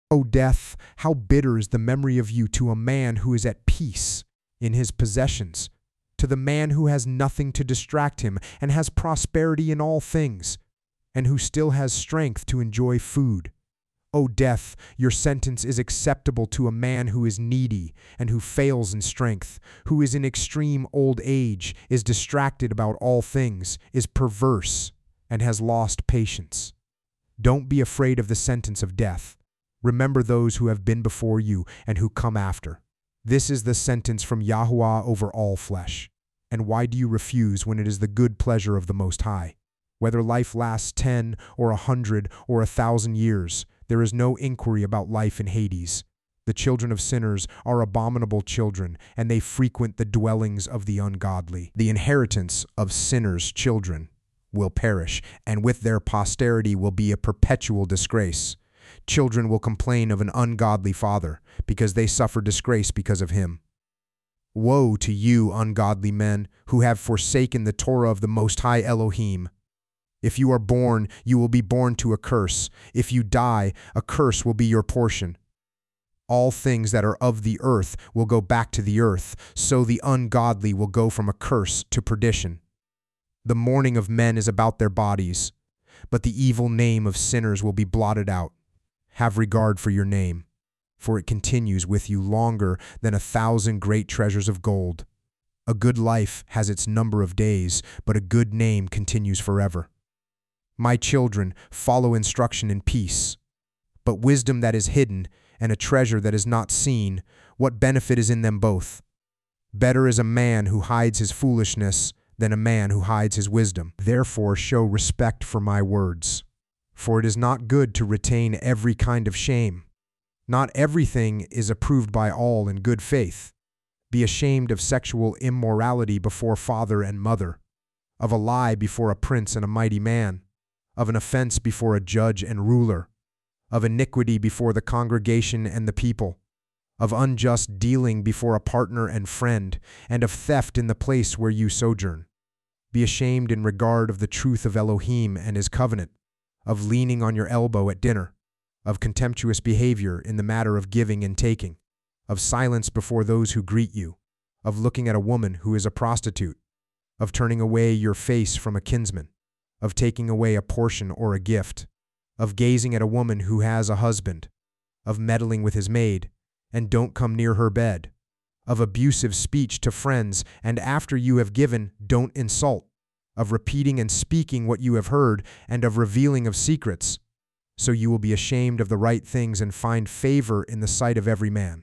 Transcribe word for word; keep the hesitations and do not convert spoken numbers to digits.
O death, how bitter is the memory of you to a man who is at peace in his possessions, to the man who has nothing to distract him and has prosperity in all things, and who still has strength to enjoy food. O death, your sentence is acceptable to a man who is needy and who fails in strength, who is in extreme old age, is distracted about all things, is perverse, and has lost patience. Don't be afraid of the sentence of death. Remember those who have been before you and who come after. This is the sentence from Yahuwah over all flesh. And why do you refuse when it is the good pleasure of the Most High? Whether life lasts ten or a hundred or a thousand years, there is no inquiry about life in Hades. The children of sinners are abominable children, and they frequent the dwellings of the ungodly. The inheritance of sinners' children will perish, and with their posterity will be a perpetual disgrace. Children will complain of an ungodly father, because they suffer disgrace because of him. Woe to you, ungodly men, who have forsaken the Torah of the Most High Elohim. If you are born, you will be born to a curse. If you die, a curse will be your portion. All things that are of the earth will go back to the earth, so the ungodly will go from a curse to perdition. The mourning of men is about their bodies, but the evil name of sinners will be blotted out. Have regard for your name, for it continues with you longer than a thousand great treasures of gold. A good life has its number of days, but a good name continues forever. My children, follow instruction in peace. But wisdom that is hidden and a treasure that is not seen, what benefit is in them both? Better is a man who hides his foolishness than a man who hides his wisdom. Therefore show respect for my words. For it is not good to retain every kind of shame. Not everything is approved by all in good faith. Be ashamed of sexual immorality before father and mother, of a lie before a prince and a mighty man, of an offense before a judge and ruler, of iniquity before the congregation and the people, of unjust dealing before a partner and friend, and of theft in the place where you sojourn. Be ashamed in regard of the truth of Elohim and his covenant, of leaning on your elbow at dinner, of contemptuous behavior in the matter of giving and taking, of silence before those who greet you, of looking at a woman who is a prostitute, of turning away your face from a kinsman, of taking away a portion or a gift, of gazing at a woman who has a husband, of meddling with his maid, and don't come near her bed, of abusive speech to friends, and after you have given, don't insult, of repeating and speaking what you have heard, and of revealing of secrets. So you will be ashamed of the right things and find favor in the sight of every man.